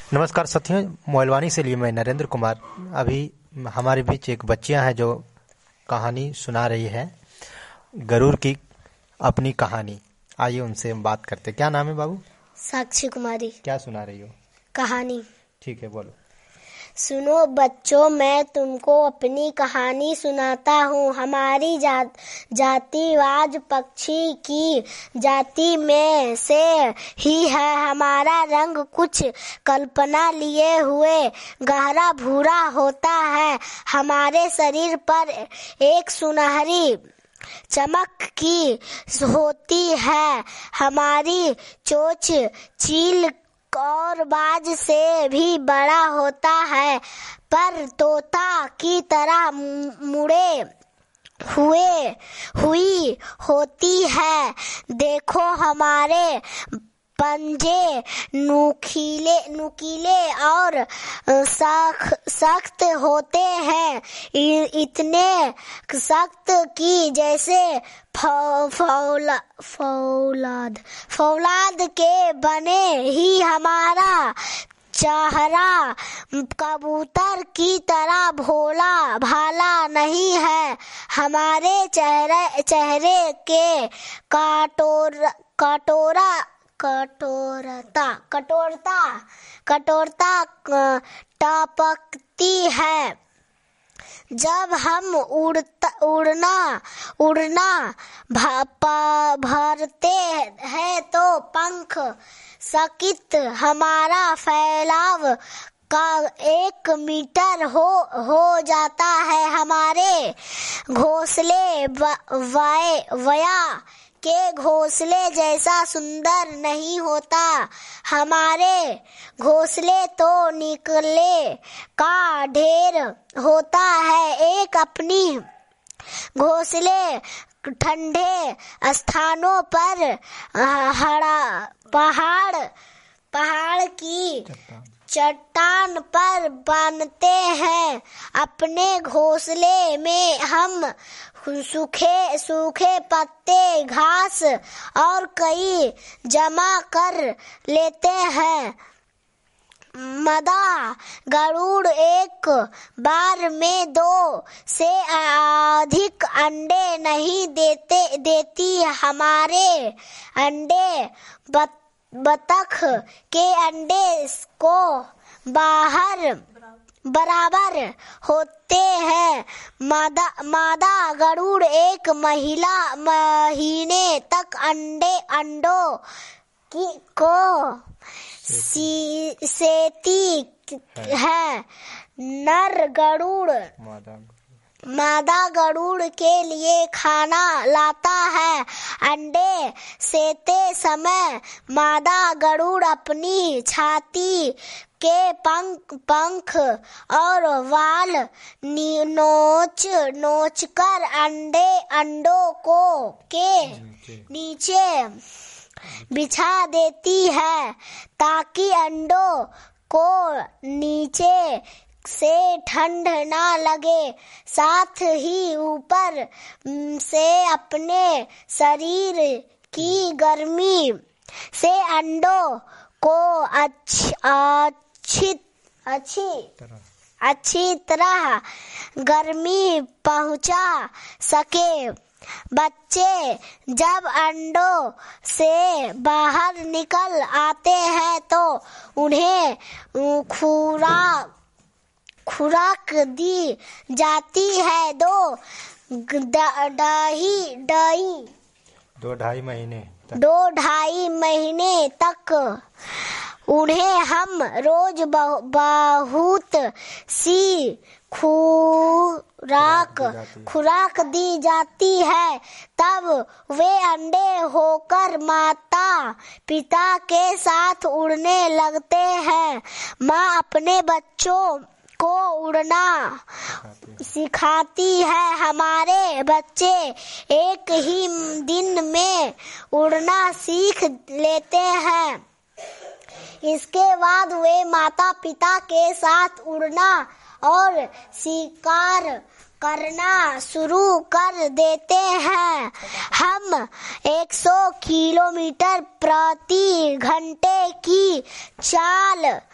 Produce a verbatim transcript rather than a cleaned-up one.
नमस्कार साथियों, मोबाइलवाणी से लिए मैं नरेंद्र कुमार। अभी हमारे बीच एक बच्चियां हैं जो कहानी सुना रही है, गरुड़ की अपनी कहानी। आइए उनसे हम बात करते। क्या नाम है बाबू? साक्षी कुमारी। क्या सुना रही हो? कहानी। ठीक है, बोलो। सुनो बच्चों, मैं तुमको अपनी कहानी सुनाता हूँ। हमारी जा, जातिवाज पक्षी की जाति में से ही है। हमारा रंग कुछ कल्पना लिए हुए गहरा भूरा होता है। हमारे शरीर पर एक सुनहरी चमक की होती है। हमारी चोंच चील और बाज से भी बड़ा होता है, पर तोता की तरह मुड़े हुए हुई होती है। देखो हमारे पंजे नुकीले नुकीले और सख, सख्त होते हैं, इतने सख्त कि जैसे फौला, फौलाद फौलाद के बने ही हमारा चेहरा कबूतर की तरह भोला भाला नहीं है। हमारे चेहरे चेहरे के कटोर कटोरा कठोरता कठोरता कठोरता टपकती है। जब हम उड़ता उड़ना उड़ना भरते हैं तो पंख सकित हमारा फैलाव का एक मीटर हो हो जाता है। हमारे घोंसले वाय वया के घोंसले जैसा सुंदर नहीं होता। हमारे घोंसले तो निकले का ढेर होता है। एक अपनी घोंसले ठंडे स्थानों पर हड़ा पहाड़ पहाड़ की चट्टान पर बांधते हैं। अपने घोंसले में हम सूखे सूखे पत्ते, घास और कई जमा कर लेते हैं। मादा गरुड़ एक बार में दो से अधिक अंडे नहीं देते देती। हमारे अंडे बत, बतख के अंडे को बाहर बराबर होते हैं। मादा मादा गरुड़ एक महिला महीने तक अंडे अंडों की को सी, सेती है। नर गरुड़ मादा गरुड़ के लिए खाना लाता है। अंडे सेते समय मादा गरुड़ अपनी छाती के पंख पंख और वाल नोच नोच कर अंडे अंडों को के नीचे बिछा देती है, ताकि अंडों को नीचे से ठंड ना लगे। साथ ही ऊपर से अपने शरीर की गर्मी से अंडों को अच्छी अच्छी अच्छी अच्छी तरह गर्मी पहुंचा सके। बच्चे जब अंडों से बाहर निकल आते हैं तो उन्हें खुराक खुराक दी जाती है। दो ढाई ढाई दो ढाई महीने दो ढाई महीने तक उन्हें हम रोज बहुत सी खुराक खुराक दी जाती है। तब वे अंडे होकर माता पिता के साथ उड़ने लगते हैं। माँ अपने बच्चों को उड़ना सिखाती है। हमारे बच्चे एक ही दिन में उड़ना सीख लेते हैं। इसके बाद वे माता पिता के साथ उड़ना और शिकार करना शुरू कर देते हैं। हम सौ किलोमीटर प्रति घंटे की चाल